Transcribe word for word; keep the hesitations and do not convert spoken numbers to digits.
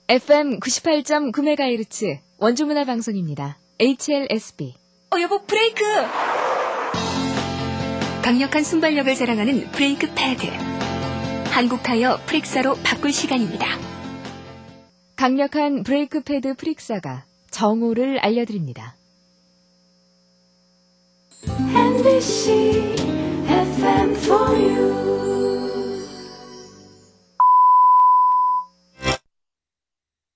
에프엠 구십팔 점 구 메가헤르츠 원주문화 방송입니다. 에이치엘에스비. 어, 여보, 브레이크! 강력한 순발력을 자랑하는 브레이크 패드. 한국 타이어 프릭사로 바꿀 시간입니다. 강력한 브레이크 패드 프릭사가 정오를 알려드립니다. 엠비씨 에프엠 for you.